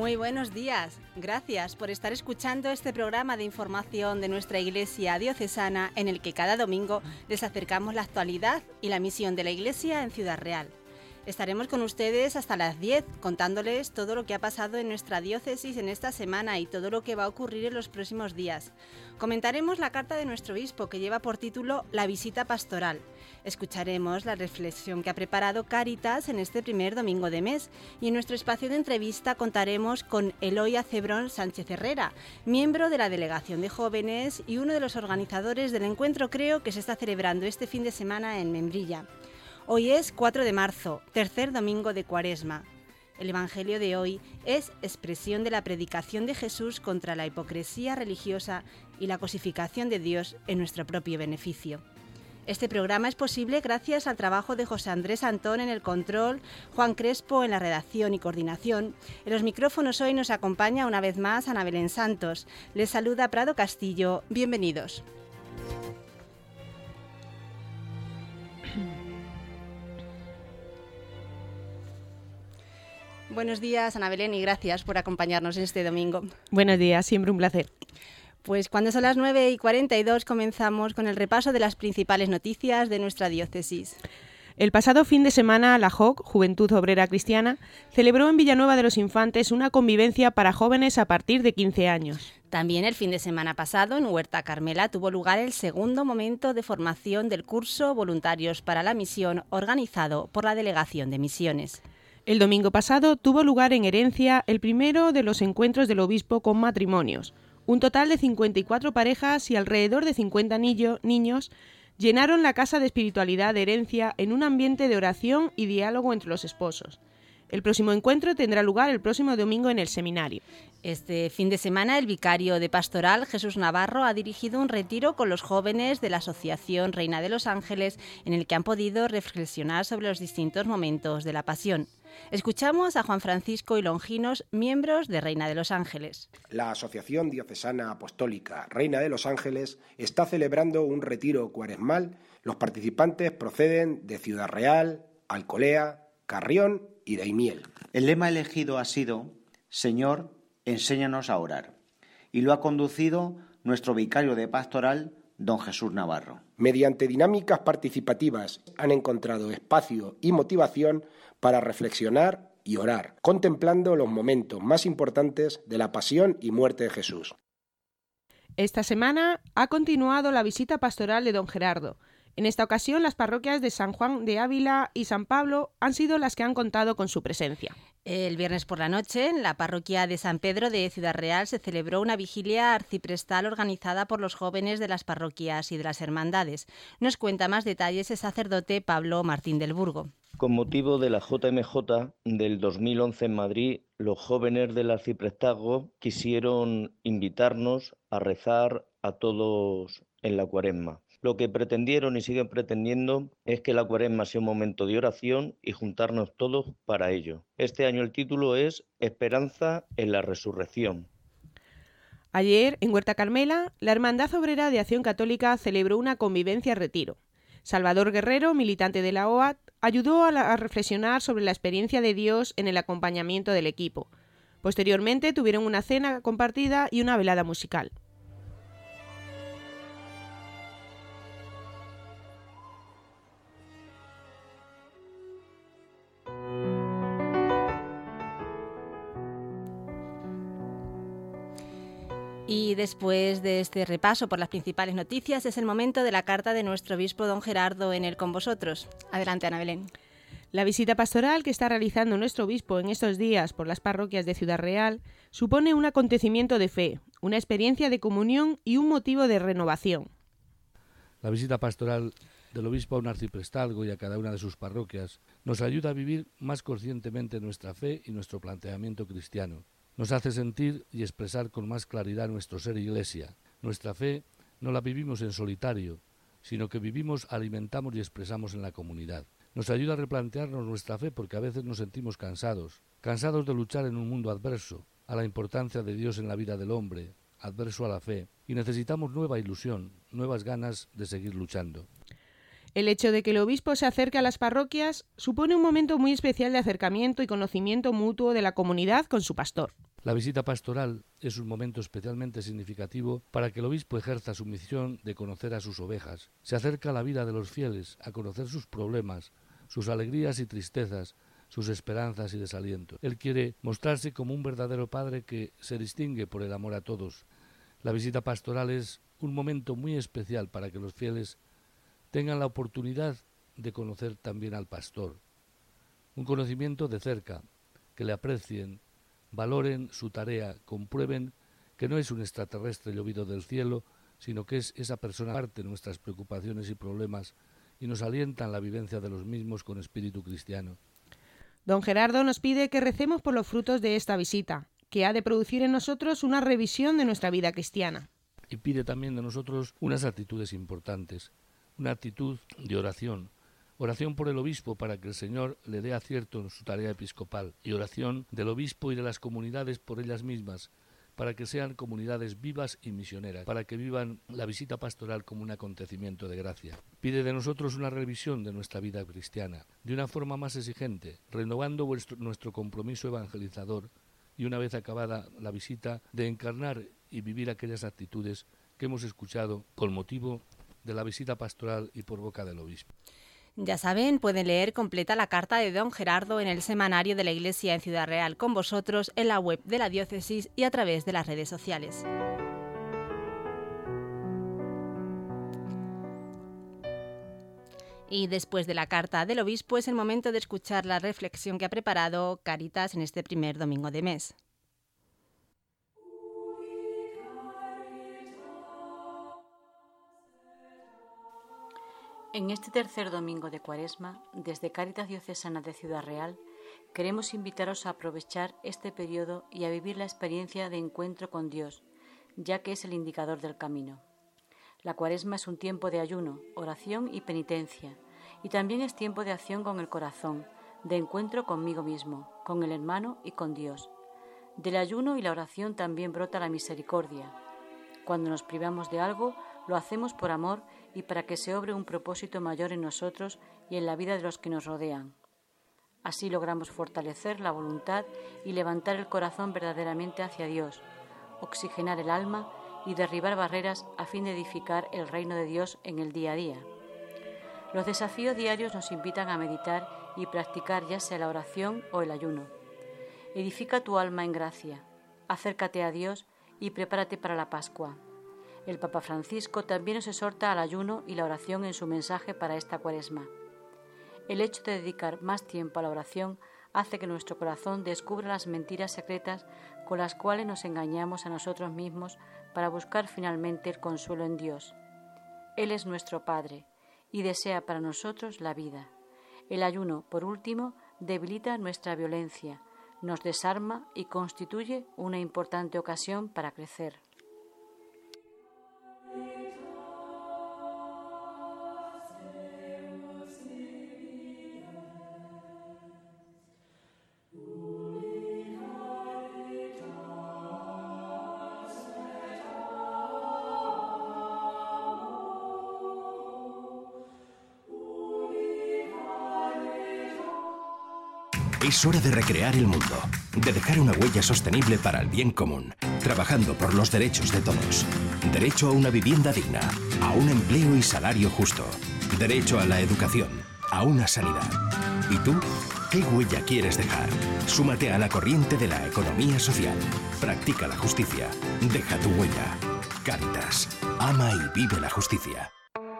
Muy buenos días. Gracias por estar escuchando este programa de información de nuestra Iglesia Diocesana en el que cada domingo les acercamos la actualidad y la misión de la Iglesia en Ciudad Real. Estaremos con ustedes hasta las 10 contándoles todo lo que ha pasado en nuestra diócesis en esta semana y todo lo que va a ocurrir en los próximos días. Comentaremos la carta de nuestro obispo que lleva por título La visita pastoral. Escucharemos la reflexión que ha preparado Cáritas en este primer domingo de mes y en nuestro espacio de entrevista contaremos con Eloy Acebrón Sánchez Herrera, miembro de la Delegación de Jóvenes y uno de los organizadores del encuentro Creo que se está celebrando este fin de semana en Membrilla. Hoy es 4 de marzo, tercer domingo de Cuaresma. El Evangelio de hoy es expresión de la predicación de Jesús contra la hipocresía religiosa y la cosificación de Dios en nuestro propio beneficio. Este programa es posible gracias al trabajo de José Andrés Antón en el control, Juan Crespo en la redacción y coordinación. En los micrófonos hoy nos acompaña una vez más Ana Belén Santos. Les saluda Prado Castillo. Bienvenidos. Buenos días, Ana Belén, y gracias por acompañarnos este domingo. Buenos días, siempre un placer. Pues cuando son las 9:42 comenzamos con el repaso de las principales noticias de nuestra diócesis. El pasado fin de semana, la JOC, Juventud Obrera Cristiana, celebró en Villanueva de los Infantes una convivencia para jóvenes a partir de 15 años. También el fin de semana pasado, en Huerta Carmela, tuvo lugar el segundo momento de formación del curso Voluntarios para la Misión, organizado por la Delegación de Misiones. El domingo pasado tuvo lugar en Herencia el primero de los encuentros del obispo con matrimonios. Un total de 54 parejas y alrededor de 50 niños llenaron la Casa de Espiritualidad de Herencia en un ambiente de oración y diálogo entre los esposos. El próximo encuentro tendrá lugar el próximo domingo en el seminario. Este fin de semana, el vicario de Pastoral, Jesús Navarro, ha dirigido un retiro con los jóvenes de la Asociación Reina de los Ángeles, en el que han podido reflexionar sobre los distintos momentos de la Pasión. Escuchamos a Juan Francisco y Longinos, miembros de Reina de los Ángeles. La Asociación Diocesana Apostólica Reina de los Ángeles está celebrando un retiro cuaresmal. Los participantes proceden de Ciudad Real, Alcolea, Carrión y Daimiel. El lema elegido ha sido Señor, enséñanos a orar, y lo ha conducido nuestro vicario de Pastoral, don Jesús Navarro. Mediante dinámicas participativas han encontrado espacio y motivación para reflexionar y orar, contemplando los momentos más importantes de la pasión y muerte de Jesús. Esta semana ha continuado la visita pastoral de don Gerardo. En esta ocasión, las parroquias de San Juan de Ávila y San Pablo han sido las que han contado con su presencia. El viernes por la noche, en la parroquia de San Pedro de Ciudad Real, se celebró una vigilia arciprestal organizada por los jóvenes de las parroquias y de las hermandades. Nos cuenta más detalles el sacerdote Pablo Martín del Burgo. Con motivo de la JMJ del 2011 en Madrid, los jóvenes del arciprestazgo quisieron invitarnos a rezar a todos en la Cuaresma. Lo que pretendieron y siguen pretendiendo es que la Cuaresma sea un momento de oración y juntarnos todos para ello. Este año el título es Esperanza en la Resurrección. Ayer, en Huerta Carmela, la Hermandad Obrera de Acción Católica celebró una convivencia retiro. Salvador Guerrero, militante de la OAT, ayudó a reflexionar sobre la experiencia de Dios en el acompañamiento del equipo. Posteriormente tuvieron una cena compartida y una velada musical. Y después de este repaso por las principales noticias, es el momento de la carta de nuestro obispo don Gerardo en el Con Vosotros. Adelante, Ana Belén. La visita pastoral que está realizando nuestro obispo en estos días por las parroquias de Ciudad Real supone un acontecimiento de fe, una experiencia de comunión y un motivo de renovación. La visita pastoral del obispo a un arciprestazgo y a cada una de sus parroquias nos ayuda a vivir más conscientemente nuestra fe y nuestro planteamiento cristiano. Nos hace sentir y expresar con más claridad nuestro ser iglesia. Nuestra fe no la vivimos en solitario, sino que vivimos, alimentamos y expresamos en la comunidad. Nos ayuda a replantearnos nuestra fe porque a veces nos sentimos cansados de luchar en un mundo adverso a la importancia de Dios en la vida del hombre, adverso a la fe, y necesitamos nueva ilusión, nuevas ganas de seguir luchando. El hecho de que el obispo se acerque a las parroquias supone un momento muy especial de acercamiento y conocimiento mutuo de la comunidad con su pastor. La visita pastoral es un momento especialmente significativo para que el obispo ejerza su misión de conocer a sus ovejas. Se acerca a la vida de los fieles, a conocer sus problemas, sus alegrías y tristezas, sus esperanzas y desalientos. Él quiere mostrarse como un verdadero padre que se distingue por el amor a todos. La visita pastoral es un momento muy especial para que los fieles tengan la oportunidad de conocer también al pastor. Un conocimiento de cerca, que le aprecien, valoren su tarea, comprueben que no es un extraterrestre llovido del cielo, sino que es esa persona parte de nuestras preocupaciones y problemas y nos alienta en la vivencia de los mismos con espíritu cristiano. Don Gerardo nos pide que recemos por los frutos de esta visita, que ha de producir en nosotros una revisión de nuestra vida cristiana. Y pide también de nosotros unas actitudes importantes, una actitud de oración por el obispo para que el Señor le dé acierto en su tarea episcopal, y oración del obispo y de las comunidades por ellas mismas, para que sean comunidades vivas y misioneras, para que vivan la visita pastoral como un acontecimiento de gracia. Pide de nosotros una revisión de nuestra vida cristiana, de una forma más exigente, renovando nuestro compromiso evangelizador y, una vez acabada la visita, de encarnar y vivir aquellas actitudes que hemos escuchado con motivo de la visita pastoral y por boca del obispo. Ya saben, pueden leer completa la carta de don Gerardo en el semanario de la Iglesia en Ciudad Real con vosotros, en la web de la diócesis y a través de las redes sociales. Y después de la carta del obispo es el momento de escuchar la reflexión que ha preparado Cáritas en este primer domingo de mes. En este tercer domingo de Cuaresma, desde Cáritas Diocesana de Ciudad Real, queremos invitaros a aprovechar este periodo y a vivir la experiencia de encuentro con Dios, ya que es el indicador del camino. La Cuaresma es un tiempo de ayuno, oración y penitencia, y también es tiempo de acción con el corazón, de encuentro conmigo mismo, con el hermano y con Dios. Del ayuno y la oración también brota la misericordia. Cuando nos privamos de algo, lo hacemos por amor y para que se obre un propósito mayor en nosotros y en la vida de los que nos rodean. Así logramos fortalecer la voluntad y levantar el corazón verdaderamente hacia Dios, oxigenar el alma y derribar barreras a fin de edificar el reino de Dios en el día a día. Los desafíos diarios nos invitan a meditar y practicar ya sea la oración o el ayuno. Edifica tu alma en gracia, acércate a Dios y prepárate para la Pascua. El Papa Francisco también nos exhorta al ayuno y la oración en su mensaje para esta Cuaresma. El hecho de dedicar más tiempo a la oración hace que nuestro corazón descubra las mentiras secretas con las cuales nos engañamos a nosotros mismos para buscar finalmente el consuelo en Dios. Él es nuestro Padre y desea para nosotros la vida. El ayuno, por último, debilita nuestra violencia, nos desarma y constituye una importante ocasión para crecer. Es hora de recrear el mundo, de dejar una huella sostenible para el bien común, trabajando por los derechos de todos. Derecho a una vivienda digna, a un empleo y salario justo. Derecho a la educación, a una sanidad. ¿Y tú? ¿Qué huella quieres dejar? Súmate a la corriente de la economía social. Practica la justicia. Deja tu huella. Cáritas. Ama y vive la justicia.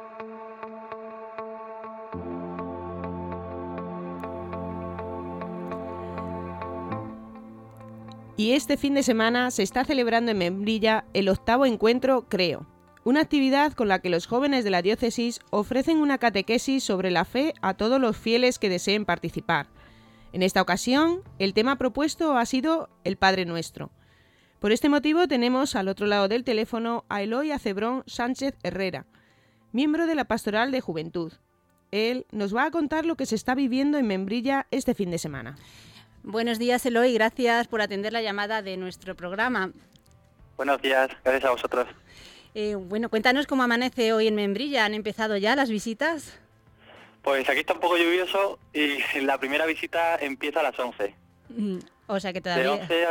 Y este fin de semana se está celebrando en Membrilla el 8º encuentro Creo, una actividad con la que los jóvenes de la diócesis ofrecen una catequesis sobre la fe a todos los fieles que deseen participar. En esta ocasión, el tema propuesto ha sido el Padre Nuestro. Por este motivo tenemos al otro lado del teléfono a Eloy Acebrón Sánchez Herrera, miembro de la Pastoral de Juventud. Él nos va a contar lo que se está viviendo en Membrilla este fin de semana. Buenos días, Eloy. Gracias por atender la llamada de nuestro programa. Buenos días. Gracias a vosotros. Bueno, cuéntanos cómo amanece hoy en Membrilla. ¿Han empezado ya las visitas? Pues aquí está un poco lluvioso y la primera visita empieza a las 11. O sea que todavía... De 11 a...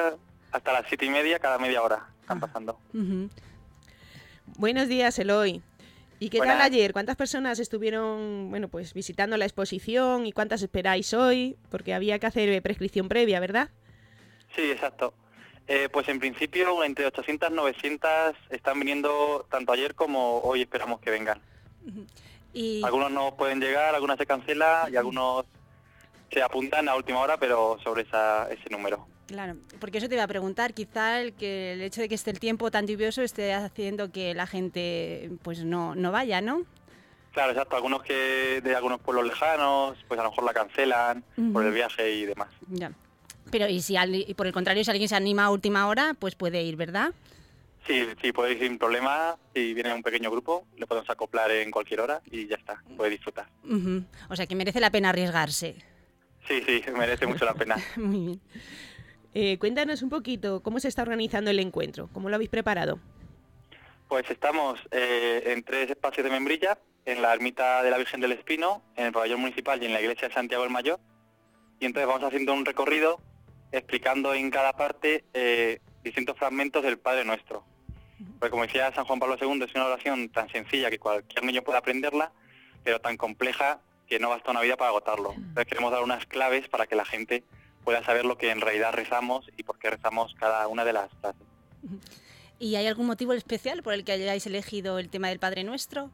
hasta las 7:30 cada media hora están pasando. Buenos días, Eloy. ¿Y qué Buenas. tal ayer? ¿Cuántas personas estuvieron, bueno, pues visitando la exposición y cuántas esperáis hoy? Porque había que hacer prescripción previa, ¿verdad? Sí, exacto. Pues en principio entre 800 y 900 están viniendo tanto ayer como hoy, esperamos que vengan. Y Algunos no pueden llegar, algunos se cancela y algunos se apuntan a última hora, pero sobre ese número. claro, porque eso te iba a preguntar, quizá el hecho de que esté el tiempo tan lluvioso esté haciendo que la gente pues no vaya, ¿no? Claro, exacto. Algunos que de algunos pueblos lejanos, pues a lo mejor la cancelan por el viaje y demás. Ya. Pero y por el contrario, si alguien se anima a última hora, pues puede ir, ¿verdad? Sí, puede ir sin problema. Si viene un pequeño grupo, le podemos acoplar en cualquier hora y ya está, puede disfrutar. O sea, que merece la pena arriesgarse. Sí, merece mucho la pena. Muy bien. Cuéntanos un poquito cómo se está organizando el encuentro, cómo lo habéis preparado. Pues estamos en 3 espacios de membrilla, en la ermita de la Virgen del Espino, en el pabellón municipal y en la iglesia de Santiago el Mayor. Y entonces vamos haciendo un recorrido explicando en cada parte distintos fragmentos del Padre Nuestro. Porque como decía San Juan Pablo II, es una oración tan sencilla que cualquier niño puede aprenderla, pero tan compleja que no basta una vida para agotarlo. Entonces queremos dar unas claves para que la gente pueda saber lo que en realidad rezamos y por qué rezamos cada una de las frases. ¿Y hay algún motivo especial por el que hayáis elegido el tema del Padre Nuestro?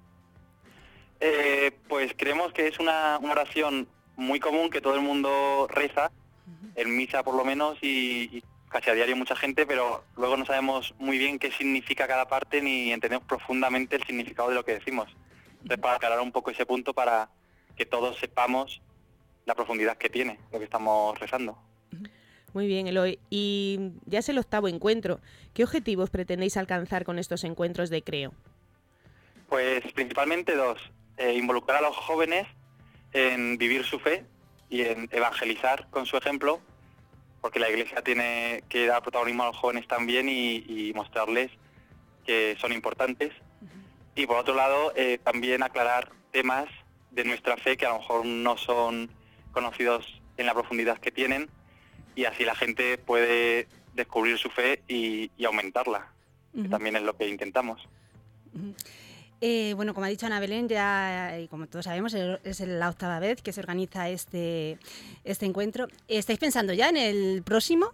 Pues creemos que es una oración muy común que todo el mundo reza, en misa por lo menos, y casi a diario mucha gente, pero luego no sabemos muy bien qué significa cada parte ni entendemos profundamente el significado de lo que decimos. Entonces, para aclarar un poco ese punto, para que todos sepamos la profundidad que tiene lo que estamos rezando. Muy bien, Eloy. Y ya es el 8º encuentro. ¿Qué objetivos pretendéis alcanzar con estos encuentros de Creo? Pues principalmente 2. Involucrar a los jóvenes en vivir su fe y en evangelizar con su ejemplo, porque la Iglesia tiene que dar protagonismo a los jóvenes también y mostrarles que son importantes. Y por otro lado, también aclarar temas de nuestra fe que a lo mejor no son conocidos en la profundidad que tienen, y así la gente puede descubrir su fe y aumentarla, que también es lo que intentamos. Bueno, como ha dicho Ana Belén, ya, y como todos sabemos, es la 8ª vez que se organiza este encuentro. ¿Estáis pensando ya en el próximo?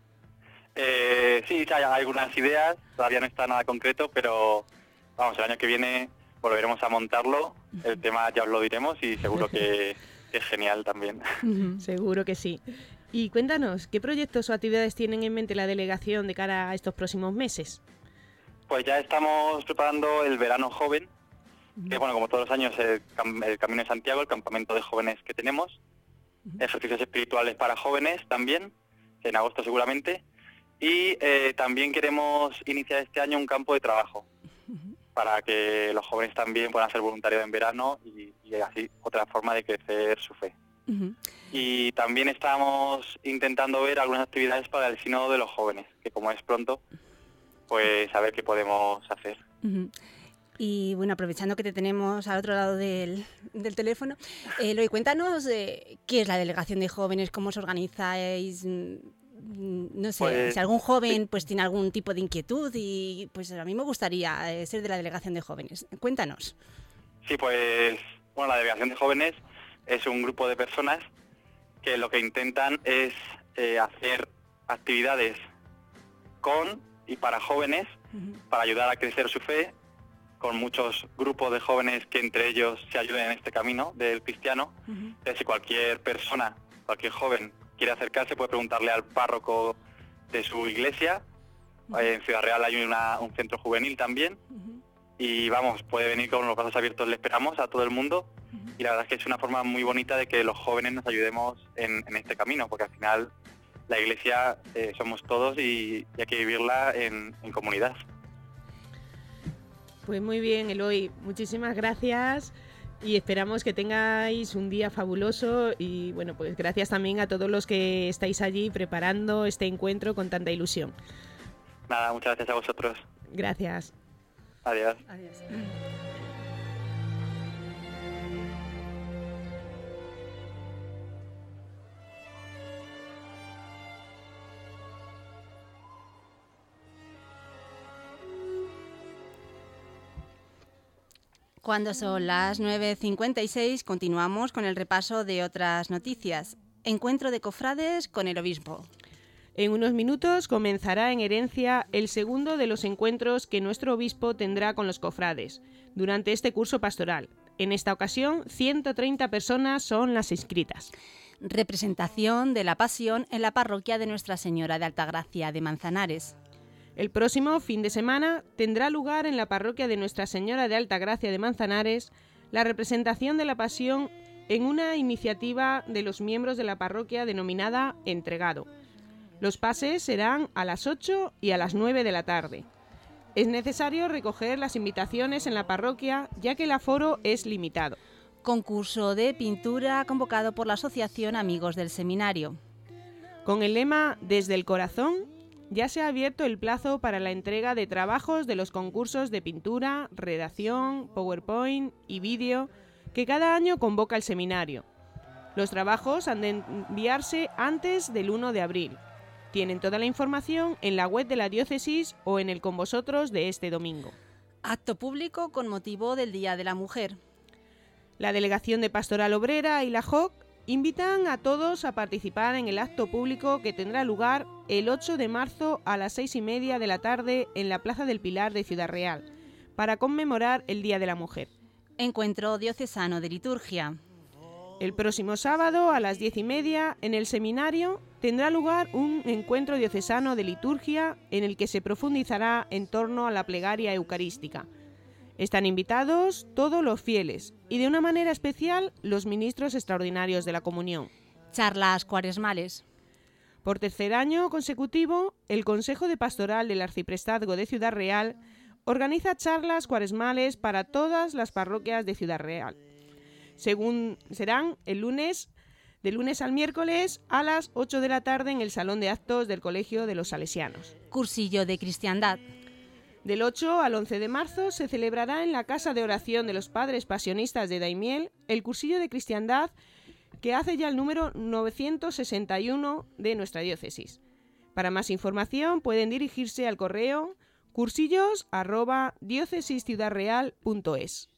Sí, hay algunas ideas, todavía no está nada concreto, pero vamos, el año que viene volveremos a montarlo. El tema ya os lo diremos y seguro que es genial también. Seguro que sí. Y cuéntanos, ¿qué proyectos o actividades tienen en mente la delegación de cara a estos próximos meses? Pues ya estamos preparando el verano joven, que bueno, como todos los años el Camino de Santiago, el campamento de jóvenes que tenemos, ejercicios espirituales para jóvenes también, en agosto seguramente, y también queremos iniciar este año un campo de trabajo, para que los jóvenes también puedan ser voluntarios en verano y así otra forma de crecer su fe. Y también estamos intentando ver algunas actividades para el sínodo de los jóvenes, que como es pronto, pues a ver qué podemos hacer. Y bueno, aprovechando que te tenemos al otro lado del teléfono, Eloy, cuéntanos qué es la delegación de jóvenes, cómo os organizáis, no sé, Pues, si algún joven pues tiene algún tipo de inquietud, y pues a mí me gustaría ser de la delegación de jóvenes. Cuéntanos. Sí, pues bueno, la delegación de jóvenes es un grupo de personas que lo que intentan es hacer actividades con y para jóvenes, para ayudar a crecer su fe, con muchos grupos de jóvenes que entre ellos se ayuden en este camino del cristiano. Entonces, si cualquier persona, cualquier joven quiere acercarse, puede preguntarle al párroco de su iglesia. En Ciudad Real hay un centro juvenil también. Y vamos, puede venir con los brazos abiertos, le esperamos a todo el mundo. Y la verdad es que es una forma muy bonita de que los jóvenes nos ayudemos en este camino, porque al final la iglesia somos todos y hay que vivirla en comunidad. Pues muy bien, Eloy, muchísimas gracias y esperamos que tengáis un día fabuloso y bueno, pues gracias también a todos los que estáis allí preparando este encuentro con tanta ilusión. Nada, muchas gracias a vosotros. Gracias. Adiós. Adiós. Cuando son las 9:56, continuamos con el repaso de otras noticias. Encuentro de cofrades con el obispo. En unos minutos comenzará en Herencia el segundo de los encuentros que nuestro obispo tendrá con los cofrades durante este curso pastoral. En esta ocasión, 130 personas son las inscritas. Representación de la Pasión en la parroquia de Nuestra Señora de Altagracia de Manzanares. El próximo fin de semana tendrá lugar en la parroquia de Nuestra Señora de Altagracia de Manzanares la representación de la Pasión en una iniciativa de los miembros de la parroquia denominada Entregado. Los pases serán a las 8 y a las 9 de la tarde. Es necesario recoger las invitaciones en la parroquia, ya que el aforo es limitado. Concurso de pintura convocado por la Asociación Amigos del Seminario. Con el lema Desde el Corazón, ya se ha abierto el plazo para la entrega de trabajos de los concursos de pintura, redacción, PowerPoint y vídeo que cada año convoca el seminario. Los trabajos han de enviarse antes del 1 de abril. Tienen toda la información en la web de la diócesis o en el Con Vosotros de este domingo. Acto público con motivo del Día de la Mujer. La Delegación de Pastoral Obrera y la JOC invitan a todos a participar en el acto público que tendrá lugar el 8 de marzo a las 6:30 de la tarde en la Plaza del Pilar de Ciudad Real, para conmemorar el Día de la Mujer. Encuentro diocesano de liturgia. El próximo sábado a las 10:30 en el seminario tendrá lugar un encuentro diocesano de liturgia en el que se profundizará en torno a la plegaria eucarística. Están invitados todos los fieles y de una manera especial los ministros extraordinarios de la comunión. Charlas cuaresmales. Por tercer año consecutivo, el Consejo de Pastoral del Arciprestazgo de Ciudad Real organiza charlas cuaresmales para todas las parroquias de Ciudad Real. Serán de lunes al miércoles a las 8 de la tarde en el Salón de Actos del Colegio de los Salesianos. Cursillo de Cristiandad. Del 8 al 11 de marzo se celebrará en la Casa de Oración de los Padres Pasionistas de Daimiel el Cursillo de Cristiandad, que hace ya el número 961 de nuestra diócesis. Para más información pueden dirigirse al correo cursillos@diocesisciudadreal.es.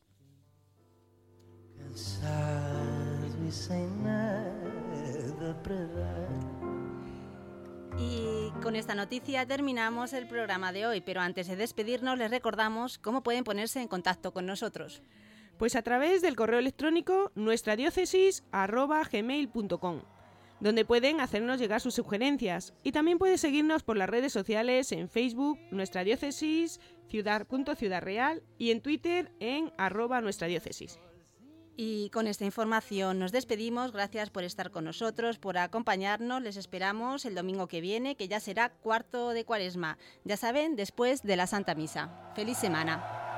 Y con esta noticia terminamos el programa de hoy, pero antes de despedirnos les recordamos cómo pueden ponerse en contacto con nosotros. Pues a través del correo electrónico nuestradiócesis@gmail.com, donde pueden hacernos llegar sus sugerencias, y también pueden seguirnos por las redes sociales en Facebook, Nuestra Diócesis, Ciudad Real, y en Twitter en @nuestradiócesis. Y con esta información nos despedimos. Gracias por estar con nosotros, por acompañarnos. Les esperamos el domingo que viene, que ya será cuarto de Cuaresma. Ya saben, después de la Santa Misa. ¡Feliz semana!